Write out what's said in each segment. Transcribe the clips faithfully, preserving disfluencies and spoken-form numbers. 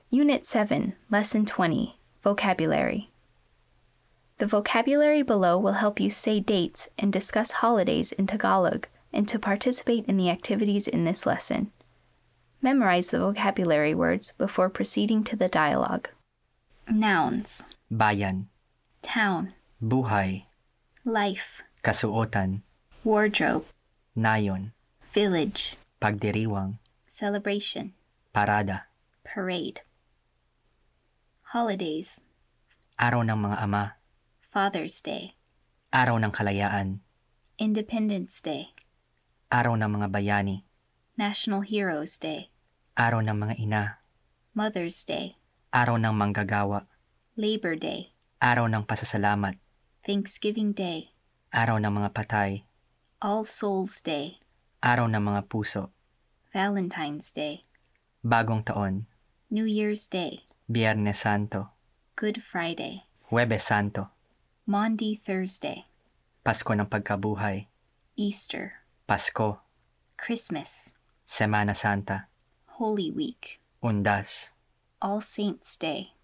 Unit seven, Lesson twenty, Vocabulary. The vocabulary below will help you say dates and discuss holidays in Tagalog and to participate in the activities in this lesson. Memorize the vocabulary words before proceeding to the dialogue. Nouns. Bayan, Town. buhay, Life. kasuotan, Wardrobe. nayon, Village. pagdiriwang, Celebration. parada, Parade. Holidays. araw ng mga ama, Father's Day. araw ng kalayaan, Independence Day. araw ng mga bayani, National Heroes Day. araw ng mga ina, Mother's Day. araw ng manggagawa, Labor Day. araw ng pasasalamat, Thanksgiving Day. araw ng mga patay, All Souls Day. araw ng mga puso, Valentine's Day. bagong taon, New Year's Day. Biyernes Santo, Good Friday. Huwebes Santo, Maundy Thursday. Pasko ng Pagkabuhay, Easter. Pasko, Christmas. Semana Santa, Holy Week. Undas, All Saints Day.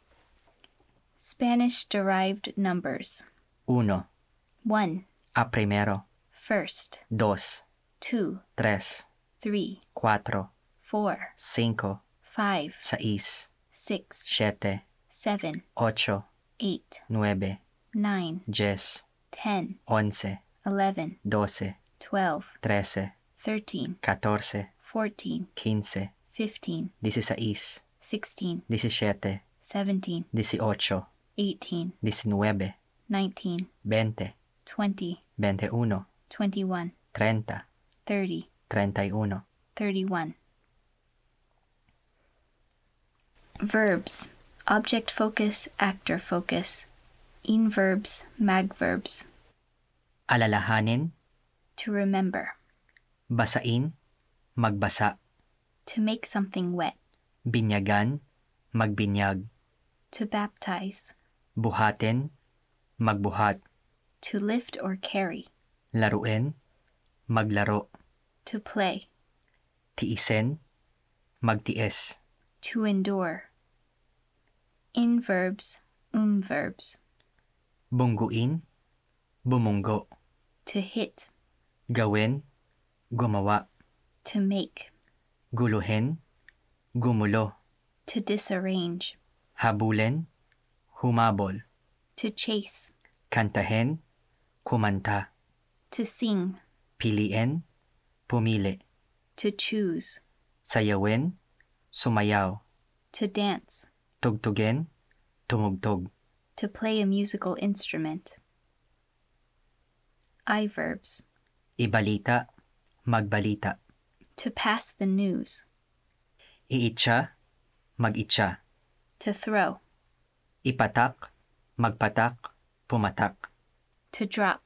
Spanish-derived numbers. uno, One. a primero, First. dos, Two. tres, Three. cuatro, Four. cinco, Five. seis, Six. siete, Seven. ocho, Eight. nueve, Nine. diez, Ten. once, Eleven. doce, Twelve. trece, Thirteen. catorce, Fourteen. quince, Fifteen. dieciséis, Sixteen. diecisiete, Seventeen. dieciocho, Eighteen. diecinueve, Nineteen. veinte, Twenty. veintiuno, Twenty-one. treinta, Thirty. treinta y uno. Thirty-one. Verbs. Object focus, actor focus. In-verbs, mag-verbs. Alalahanin, To remember. basain, magbasa, To make something wet. binyagan, magbinyag, To baptize. buhatin, magbuhat, To lift or carry. laruin, maglaro, To play. tiisin, magtiis, To endure. In-verbs, um-verbs. bungguin, bumunggo, To hit. gawin, gumawa, To make. guluhin, gumulo, To disarrange. habulin, humabol, To chase. kantahin, kumanta, To sing. piliin, pumili, To choose. sayawin, sumayaw, To dance. tugtugin, tumugtog, To play a musical instrument. I-verbs. ibalita, magbalita, To pass the news. iitsa, mag-itsa, To throw. ipatak, magpatak, pumatak, To drop.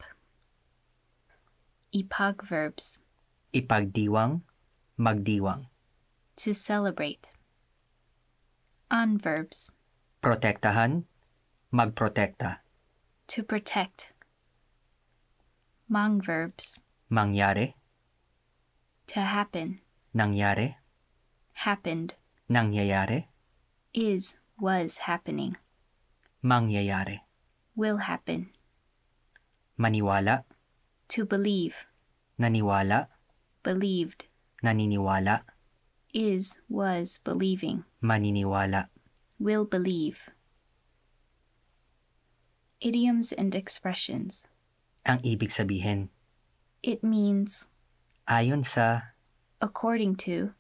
Ipag verbs. ipagdiwang, magdiwang, To celebrate. On verbs. protektahan, magprotekta, To protect. Mang verbs. mangyari, To happen. nangyari, Happened. nangyayari, Is, was happening. mangyayari, Will happen. maniwala, To believe. naniwala, Believed. naniniwala, Is, was believing. maniniwala. Will believe. Idioms and expressions. Ang ibig sabihin, It means ayon sa, according to,